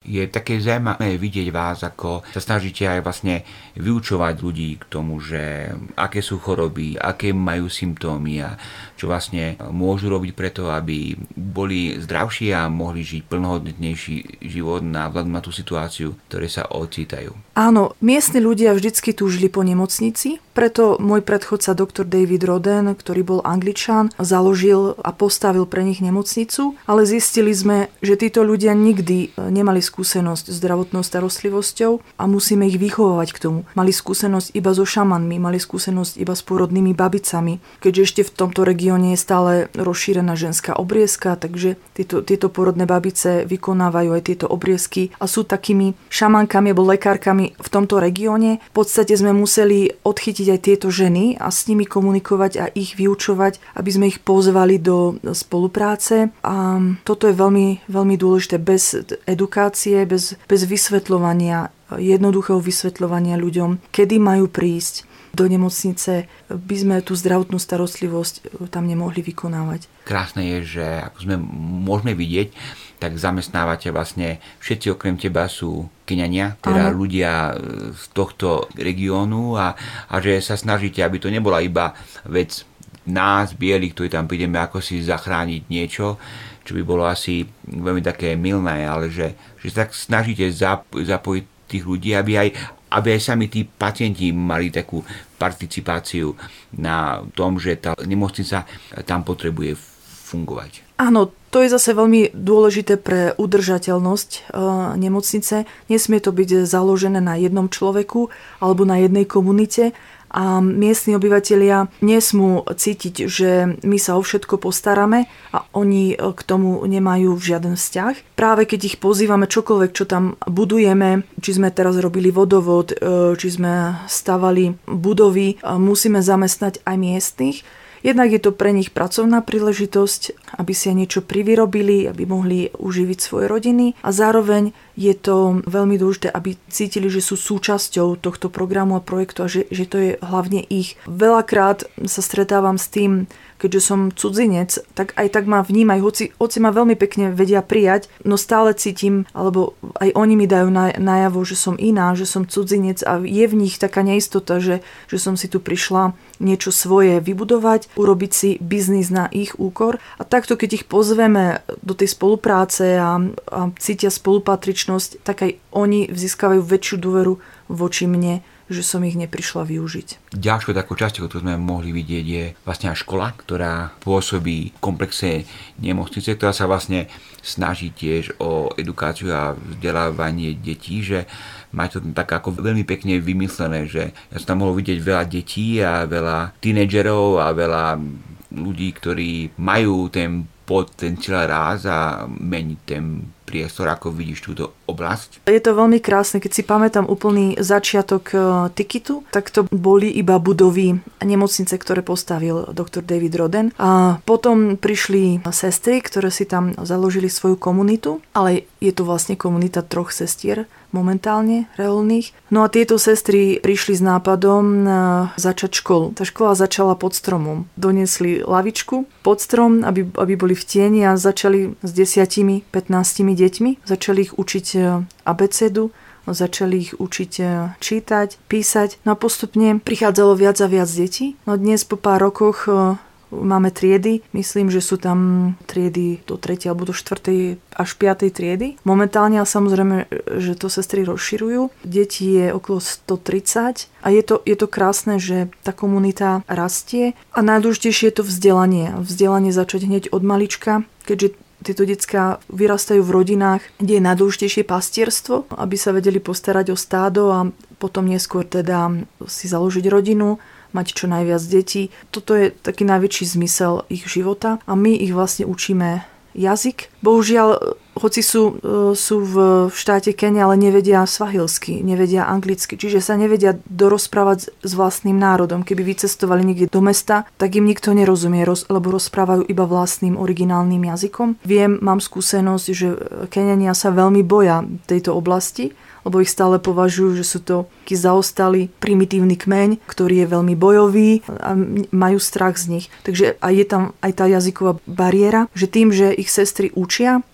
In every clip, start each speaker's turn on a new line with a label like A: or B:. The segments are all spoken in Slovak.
A: Je také zaujímavé vidieť vás, ako sa snažíte aj vlastne vyučovať ľudí k tomu, že aké sú choroby, aké majú symptómy a čo vlastne môžu robiť preto, aby boli zdravší a mohli žiť plnohodnotnejší život vzhľadom na tú situáciu, v ktorej sa ocitajú.
B: Áno, miestni ľudia vždycky túžili po nemocnici, preto môj predchodca doktor David Roden, ktorý bol Angličan, založil a postavil pre nich nemocnicu, ale zistili sme, že títo ľudia nikdy nemali skúsenosť s zdravotnou starostlivosťou a musíme ich vychovávať k tomu. Mali skúsenosť iba so šamanmi, mali skúsenosť iba s pôrodnými babicami, keďže ešte v tomto regióne je stále rozšírená ženská obriezka, takže tieto pôrodné babice vykonávajú aj tieto obriezky a sú takými šamankami alebo lekárkami v tomto regióne. V podstate sme museli odchytiť aj tieto ženy a s nimi komunikovať a ich vyučovať, aby sme ich pozvali do spolupráce. A toto je veľmi, veľmi dôležité. Bez edukácie, bez vysvetľovania, jednoduchého vysvetľovania ľuďom, kedy majú prísť do nemocnice, by sme tú zdravotnú starostlivosť tam nemohli vykonávať.
A: Krásne je, že ako sme môžeme vidieť, tak zamestnávate vlastne všetci okrem teba sú Keňania, teda ľudia z tohto regiónu a že sa snažíte, aby to nebola iba vec nás, bielých, ktorí tam prídeme ako si zachrániť niečo, čo by bolo asi veľmi také mylné, ale že sa tak snažíte zapojiť tých ľudí, aby aj sami tí pacienti mali takú participáciu na tom, že tá nemocnica tam potrebuje fungovať.
B: Áno, to je zase veľmi dôležité pre udržateľnosť nemocnice. Nesmie to byť založené na jednom človeku alebo na jednej komunite a miestni obyvatelia nesmú cítiť, že my sa o všetko postaráme a oni k tomu nemajú žiaden vzťah. Práve keď ich pozývame čokoľvek, čo tam budujeme, či sme teraz robili vodovod, či sme stavali budovy, musíme zamestnať aj miestnych. Jednak je to pre nich pracovná príležitosť, aby si aj niečo privyrobili, aby mohli uživiť svoje rodiny a zároveň je to veľmi dôležité, aby cítili, že sú súčasťou tohto programu a projektu a že to je hlavne ich. Veľakrát sa stretávam s tým, keďže som cudzinec, tak aj tak ma vnímajú, hoci ma veľmi pekne vedia prijať, no stále cítim, alebo aj oni mi dajú najavo, že som iná, že som cudzinec a je v nich taká neistota, že som si tu prišla niečo svoje vybudovať, urobiť si biznis na ich úkor. A takto, keď ich pozveme do tej spolupráce a cítia spolupatričnosť, tak aj oni získavajú väčšiu dôveru voči mne, že som ich neprišla využiť.
A: Ďalšou takou časťou, ktorú sme mohli vidieť, je vlastne aj škola, ktorá pôsobí v komplexe nemocnice, ktorá sa vlastne snaží tiež o edukáciu a vzdelávanie detí, že máte to tak ako veľmi pekne vymyslené, že ja som tam mohol vidieť veľa detí a veľa tínedžerov a veľa ľudí, ktorí majú ten potenciál ráz a meniť ten priestor, ako vidíš túto oblasť.
B: Je to veľmi krásne, keď si pamätám úplný začiatok Tikitu, tak to boli iba budovy nemocnice, ktoré postavil doktor David Roden. A potom prišli sestry, ktoré si tam založili svoju komunitu, ale je to vlastne komunita 3 sestier momentálne reálnych. No a tieto sestry prišli s nápadom začať školu. Tá škola začala pod stromom. Doniesli lavičku pod strom, aby boli v tieni a začali s 10-15 deťmi. Začali ich učiť abecedu, začali ich učiť čítať, písať. No a postupne prichádzalo viac a viac detí. No dnes po pár rokoch máme triedy. Myslím, že sú tam triedy do 3. alebo do 4. až 5. triedy. Momentálne, ale samozrejme, že to sestry rozširujú. Detí je okolo 130 a je to krásne, že tá komunita rastie a najdôležitejšie je to vzdelanie. Vzdelanie začať hneď od malička, keďže tieto decká vyrastajú v rodinách, kde je najdôležitejšie pastierstvo, aby sa vedeli postarať o stádo a potom neskôr teda si založiť rodinu, mať čo najviac detí. Toto je taký najväčší zmysel ich života a my ich vlastne učíme jazyk. Bohužiaľ, hoci sú v štáte Kenia, ale nevedia svahilsky, nevedia anglicky, čiže sa nevedia dorozprávať s vlastným národom. Keby vycestovali niekde do mesta, tak im nikto nerozumie, lebo rozprávajú iba vlastným originálnym jazykom. Mám skúsenosť, že Keniania sa veľmi boja tejto oblasti, lebo ich stále považujú, že sú to taký zaostalý primitívny kmeň, ktorý je veľmi bojový a majú strach z nich. Takže aj je tam aj tá jazyková bariéra, že tým, že ich sestry vyučujú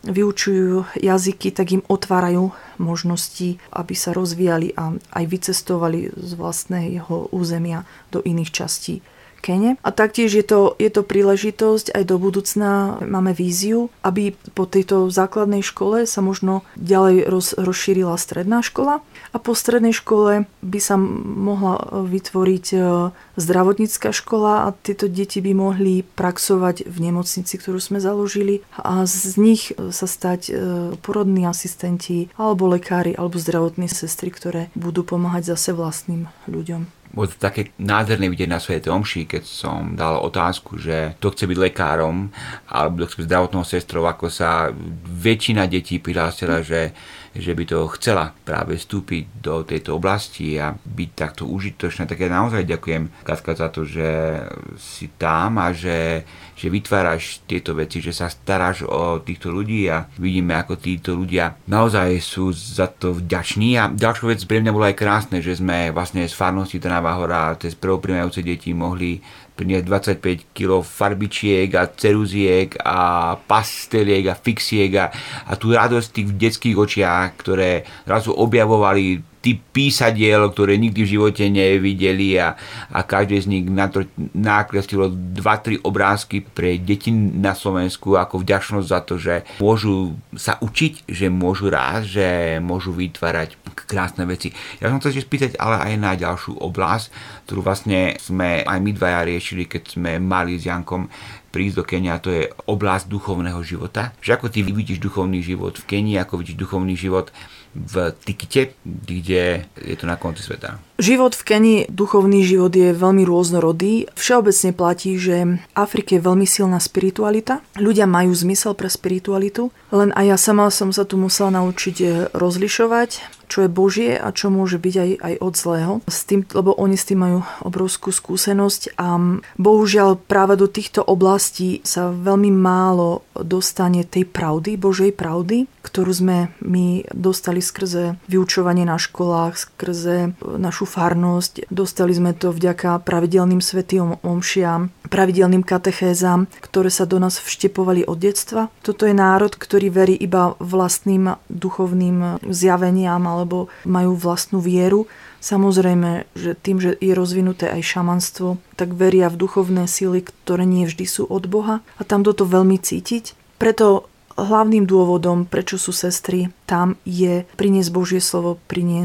B: vyučujú jazyky, tak im otvárajú možnosti, aby sa rozvíjali a aj vycestovali z vlastného územia do iných častí Kene. A taktiež je to príležitosť aj do budúcna. Máme víziu, aby po tejto základnej škole sa možno ďalej rozšírila stredná škola a po strednej škole by sa mohla vytvoriť zdravotnícka škola a tieto deti by mohli praxovať v nemocnici, ktorú sme založili a z nich sa stať porodní asistenti alebo lekári alebo zdravotné sestry, ktoré budú pomáhať zase vlastným ľuďom.
A: Bolo to také nádherné vidieť na svätej omši, keď som dal otázku, že kto chce byť lekárom alebo kto chce byť zdravotnou sestrou, ako sa väčšina detí prihlásila, že by to chcela práve vstúpiť do tejto oblasti a byť takto užitočná. Tak ja naozaj ďakujem, Katka, za to, že si tam a že vytváraš tieto veci, že sa staráš o týchto ľudí a vidíme, ako títo ľudia naozaj sú za to vďační. A ďalšia vec pre mňa bolo aj krásne, že sme vlastne z farnosti Trnavá Hora cez prvopríjmajúce deti mohli priniesť 25 kg farbičiek a ceruziek a pasteliek a fixiek a tú radosť v tých detských očiach, ktoré zrazu objavovali typ písadiel, ktoré nikdy v živote nevideli a každé z nich nakreslilo 2-3 obrázky pre deti na Slovensku ako vďačnosť za to, že môžu sa učiť, že môžu rásť, že môžu vytvárať krásne veci. Ja som chcel spýtať ale aj na ďalšiu oblasť, ktorú vlastne sme aj my dvaja riešili, keď sme mali s Jankom prísť do Kenia, to je oblasť duchovného života. Že ako ty vidíš duchovný život v Kenii, ako vidíš duchovný život v Tikite, kde je to na konci sveta.
B: Život v Kenii, duchovný život je veľmi rôznorodý. Všeobecne platí, že v Afrike je veľmi silná spiritualita. Ľudia majú zmysel pre spiritualitu, len aj ja sama som sa tu musela naučiť rozlišovať, čo je Božie a čo môže byť aj od zlého. Lebo oni s tým majú obrovskú skúsenosť a bohužiaľ práve do týchto oblastí sa veľmi málo dostane tej pravdy, Božej pravdy, ktorú sme my dostali skrze vyučovanie na školách, skrze našu farnosť. Dostali sme to vďaka pravidelným svätým omšiam, pravidelným katechézam, ktoré sa do nás vštepovali od detstva. Toto je národ, ktorý verí iba vlastným duchovným zjaveniam alebo majú vlastnú vieru. Samozrejme, že tým, že je rozvinuté aj šamanstvo, tak veria v duchovné sily, ktoré nie vždy sú od Boha a tam toto veľmi cítiť. Preto hlavným dôvodom, prečo sú sestry tam, je priniesť Božie slovo,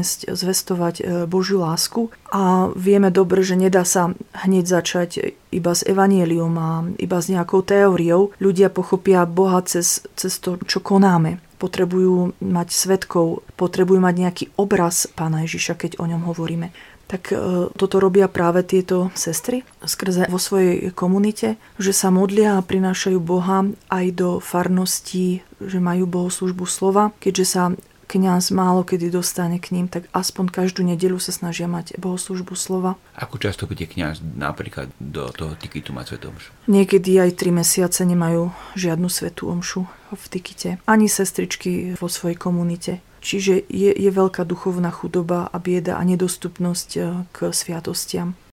B: zvestovať Božiu lásku. A vieme dobre, že nedá sa hneď začať iba s evanjeliom a iba s nejakou teóriou. Ľudia pochopia Boha cez to, čo konáme. Potrebujú mať svedkov, potrebujú mať nejaký obraz Pána Ježiša, keď o ňom hovoríme. Tak toto robia práve tieto sestry skrze vo svojej komunite, že sa modlia a prinášajú Boha aj do farností, že majú bohoslúžbu slova. Keďže sa kňaz málo kedy dostane k ním, tak aspoň každú nedeľu sa snažia mať bohoslúžbu slova.
A: Ako často bude kňaz napríklad do toho Tikitu mať svätú omšu?
B: Niekedy aj 3 mesiace nemajú žiadnu svätú omšu v Tikite. Ani sestričky vo svojej komunite. Čiže je veľká duchovná chudoba a bieda a nedostupnosť k sviatostiam.